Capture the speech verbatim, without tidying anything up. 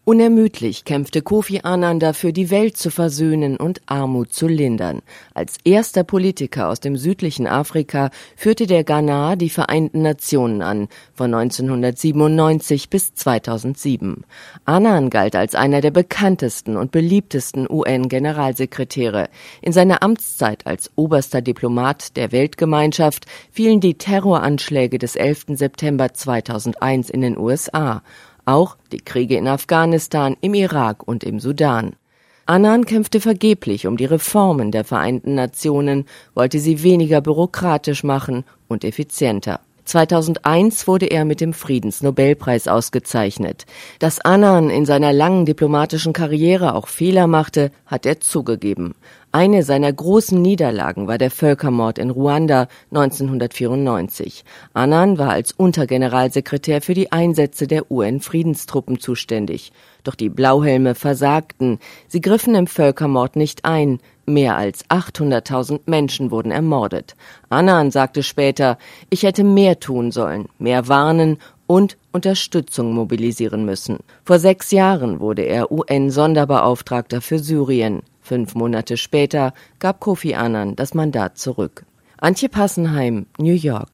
Unermüdlich kämpfte Kofi Annan dafür, die Welt zu versöhnen und Armut zu lindern. Als erster Politiker aus dem südlichen Afrika führte der Ghana die Vereinten Nationen an, von neunzehnhundertsiebenundneunzig bis zweitausendsieben. Annan galt als einer der bekanntesten und beliebtesten U N-Generalsekretäre. In seiner Amtszeit als oberster Diplomat der Weltgemeinschaft fielen die Terroranschläge des elften September zweitausendeins in den U S A. Auch die Kriege in Afghanistan, im Irak und im Sudan. Annan kämpfte vergeblich um die Reformen der Vereinten Nationen, wollte sie weniger bürokratisch machen und effizienter. zweitausendeins wurde er mit dem Friedensnobelpreis ausgezeichnet. Dass Annan in seiner langen diplomatischen Karriere auch Fehler machte, hat er zugegeben. Eine seiner großen Niederlagen war der Völkermord in Ruanda neunzehnhundertvierundneunzig. Annan war als Untergeneralsekretär für die Einsätze der U N-Friedenstruppen zuständig. Doch die Blauhelme versagten. Sie griffen im Völkermord nicht ein. Mehr als achthunderttausend Menschen wurden ermordet. Annan sagte später, ich hätte mehr tun sollen, mehr warnen und Unterstützung mobilisieren müssen. Vor sechs Jahren wurde er U N-Sonderbeauftragter für Syrien. Fünf Monate später gab Kofi Annan das Mandat zurück. Antje Passenheim, New York.